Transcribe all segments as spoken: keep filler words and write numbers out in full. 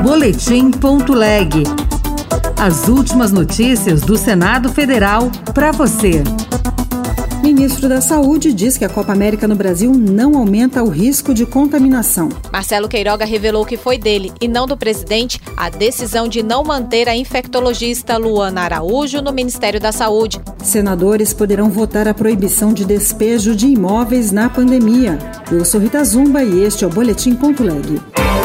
boletim ponto leg. As últimas notícias do Senado Federal para você. Ministro da Saúde diz que a Copa América no Brasil não aumenta o risco de contaminação. Marcelo Queiroga revelou que foi dele e não do presidente a decisão de não manter a infectologista Luana Araújo no Ministério da Saúde. Senadores poderão votar a proibição de despejo de imóveis na pandemia. Eu sou Rita Zumba e este é o boletim ponto leg.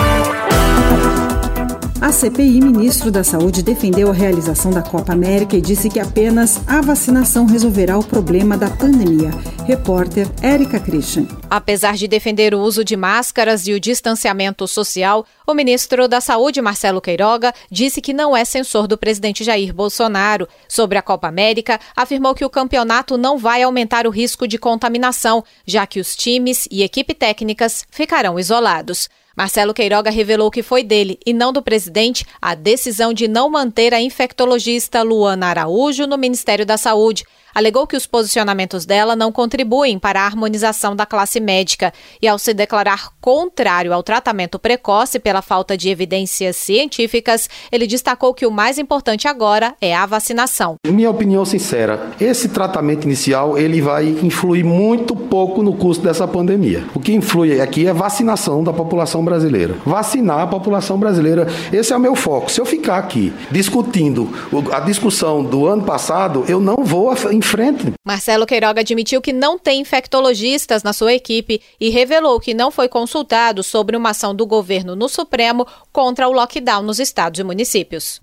A C P I, ministro da Saúde, defendeu a realização da Copa América e disse que apenas a vacinação resolverá o problema da pandemia. Repórter Érica Christian. Apesar de defender o uso de máscaras e o distanciamento social, o ministro da Saúde, Marcelo Queiroga, disse que não é censor do presidente Jair Bolsonaro. Sobre a Copa América, afirmou que o campeonato não vai aumentar o risco de contaminação, já que os times e equipe técnicas ficarão isolados. Marcelo Queiroga revelou que foi dele e não do presidente a decisão de não manter a infectologista Luana Araújo no Ministério da Saúde. Alegou que os posicionamentos dela não contribuem para a harmonização da classe médica e, ao se declarar contrário ao tratamento precoce pela falta de evidências científicas, ele destacou que o mais importante agora é a vacinação. Minha opinião sincera, esse tratamento inicial ele vai influir muito pouco no custo dessa pandemia. O que influi aqui é a vacinação da população brasileira. Vacinar a população brasileira, esse é o meu foco. Se eu ficar aqui discutindo a discussão do ano passado, eu não vou em frente. Marcelo Queiroga admitiu que não tem infectologistas na sua equipe e revelou que não foi consultado sobre uma ação do governo no Supremo contra o lockdown nos estados e municípios.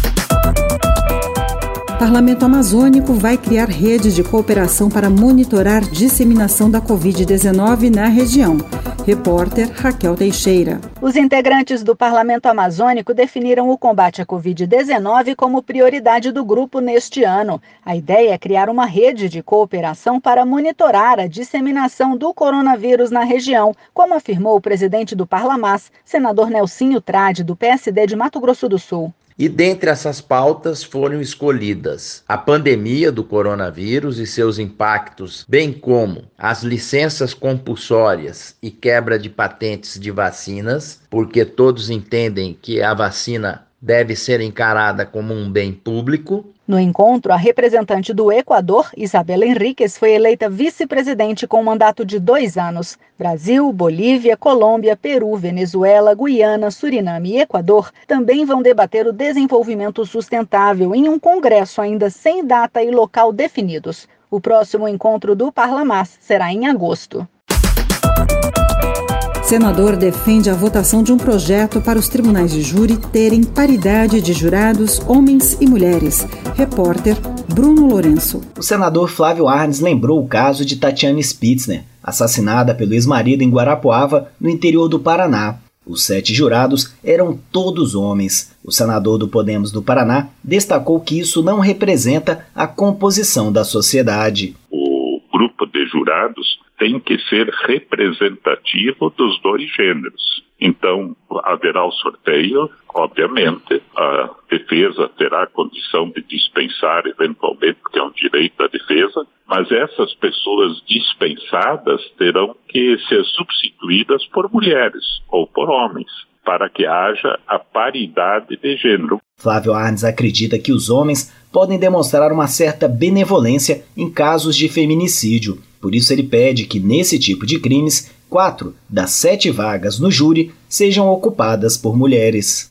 O Parlamento Amazônico vai criar redes de cooperação para monitorar disseminação da covid dezenove na região. Repórter Raquel Teixeira. Os integrantes do Parlamento Amazônico definiram o combate à covid dezenove como prioridade do grupo neste ano. A ideia é criar uma rede de cooperação para monitorar a disseminação do coronavírus na região, como afirmou o presidente do Parlamás, senador Nelsinho Trade, do P S D de Mato Grosso do Sul. E dentre essas pautas foram escolhidas a pandemia do coronavírus e seus impactos, bem como as licenças compulsórias e quebra de patentes de vacinas, porque todos entendem que a vacina deve ser encarada como um bem público. No encontro, a representante do Equador, Isabela Henriques, foi eleita vice-presidente com um mandato de dois anos. Brasil, Bolívia, Colômbia, Peru, Venezuela, Guiana, Suriname e Equador também vão debater o desenvolvimento sustentável em um congresso ainda sem data e local definidos. O próximo encontro do Parlamás será em agosto. Senador defende a votação de um projeto para os tribunais de júri terem paridade de jurados, homens e mulheres. Repórter Bruno Lourenço. O senador Flávio Arnes lembrou o caso de Tatiane Spitzner, assassinada pelo ex-marido em Guarapuava, no interior do Paraná. Os sete jurados eram todos homens. O senador do Podemos do Paraná destacou que isso não representa a composição da sociedade. O grupo de jurados tem que ser representativo dos dois gêneros. Então, haverá o sorteio, obviamente, a defesa terá a condição de dispensar eventualmente, porque é um direito da defesa, mas essas pessoas dispensadas terão que ser substituídas por mulheres ou por homens, para que haja a paridade de gênero. Flávio Arnes acredita que os homens podem demonstrar uma certa benevolência em casos de feminicídio. Por isso ele pede que, nesse tipo de crimes, quatro das sete vagas no júri sejam ocupadas por mulheres.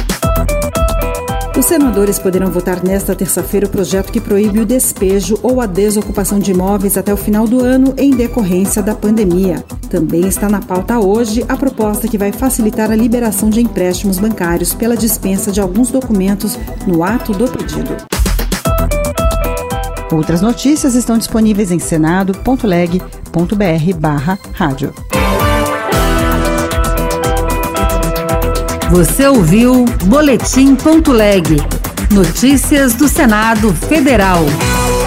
Os senadores poderão votar nesta terça-feira o projeto que proíbe o despejo ou a desocupação de imóveis até o final do ano em decorrência da pandemia. Também está na pauta hoje a proposta que vai facilitar a liberação de empréstimos bancários pela dispensa de alguns documentos no ato do pedido. Outras notícias estão disponíveis em senado ponto leg ponto br barra rádio. Você ouviu boletim ponto leg. Notícias do Senado Federal.